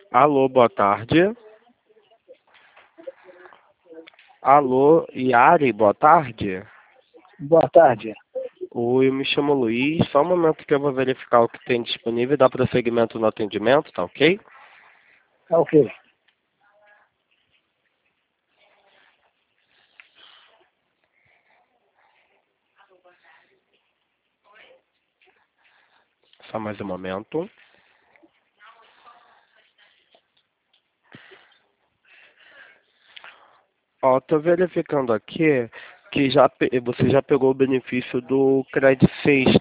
Alô, boa tarde. Alô, Yari, boa tarde. Boa tarde. Oi, eu me chamo Luiz. Só um momento que eu vou verificar o que tem disponível e dar prosseguimento no atendimento, tá ok? Tá ok. Só mais um momento. Ó, tô verificando aqui que você já pegou o benefício do Credit 6,